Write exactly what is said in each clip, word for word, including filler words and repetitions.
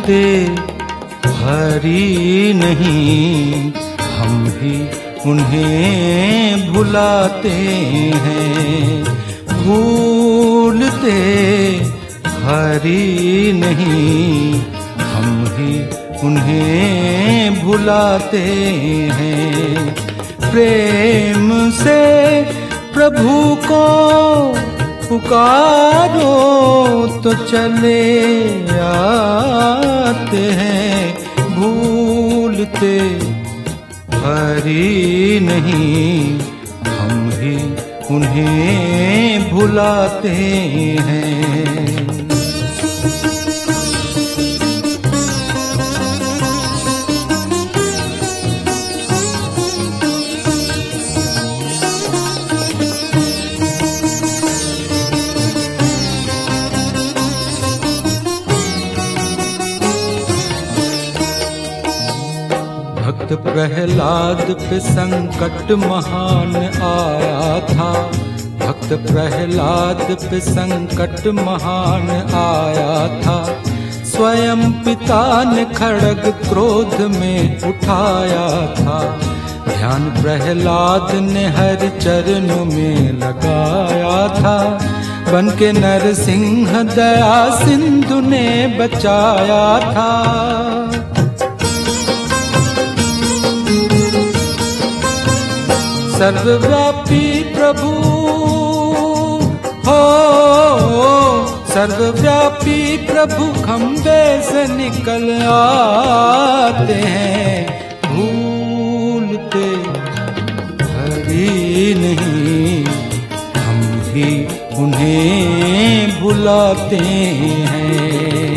भूलते हरि नहीं, हम ही उन्हें भुलाते हैं। भूलते हरि नहीं, हम ही उन्हें भुलाते हैं। प्रेम से प्रभु को पुकारो तो चले आते हैं। भूलते हरि नहीं, हम ही उन्हें भुलाते हैं। भक्त प्रहलाद पे संकट महान आया था। भक्त प्रहलाद पे संकट महान आया था। स्वयं पिता ने खड्ग क्रोध में उठाया था। ध्यान प्रहलाद ने हर चरणों में लगाया था। बन के नरसिंह दया सिंधु ने बचाया था। सर्वव्यापी प्रभु हो, सर्वव्यापी प्रभु खंबे से निकल आते हैं। भूलते हरि नहीं, हम ही उन्हें भुलाते हैं।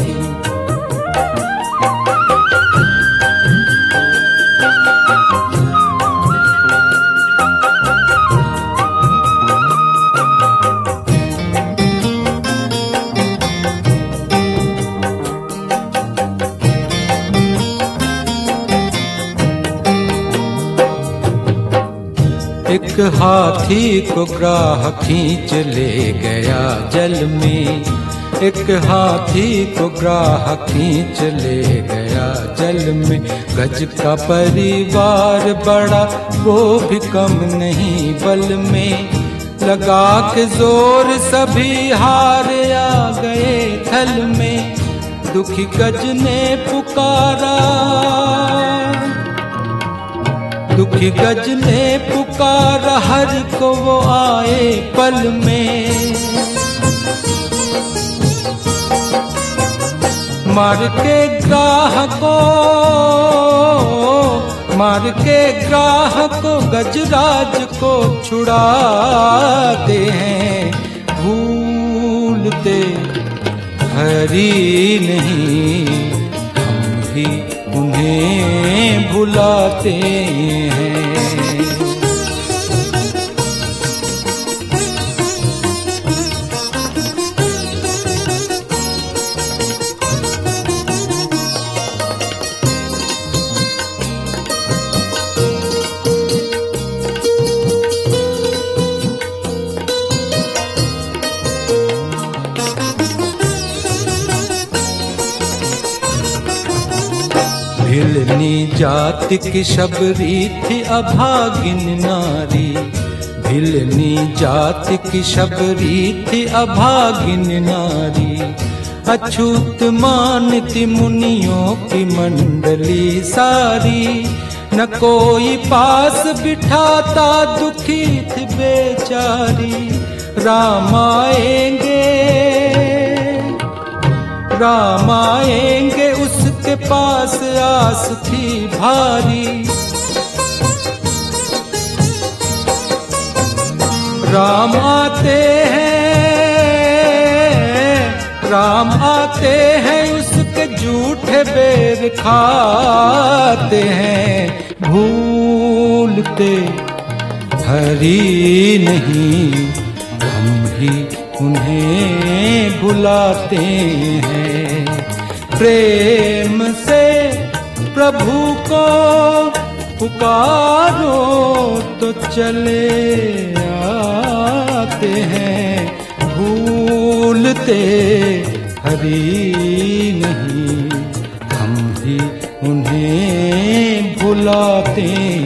एक हाथी को ग्राह खींच ले गया जल में। एक हाथी को ग्राह खींच ले गया जल में। गज का परिवार बड़ा, वो भी कम नहीं बल में। लगा के जोर सभी हार आ गए थल में। दुखी गज ने पुकारा, दुखी गज ने पुकारा, हर को वो आए पल में। मार के ग्राह को, मार के ग्राह को गजराज को छुड़ाते हैं। भूलते हरि नहीं, हम ही उन्हें भुलाते हैं। भिलनी जाति की शबरी थी अभागिन नारी। भिलनी जाति की शबरी थी अभागिन नारी। अछूत मानती मुनियों की मंडली सारी। न कोई पास बिठाता, दुखी थी बेचारी। राम आएंगे, राम आएंगे, उसके पास आस थी भारी। राम आते हैं, राम आते हैं, उसके झूठे बेर खाते हैं। भूलते हरि नहीं, हम ही उन्हें भुलाते हैं। प्रेम से प्रभु को पुकारो तो चले आते हैं। भूलते हरि नहीं। बुलाते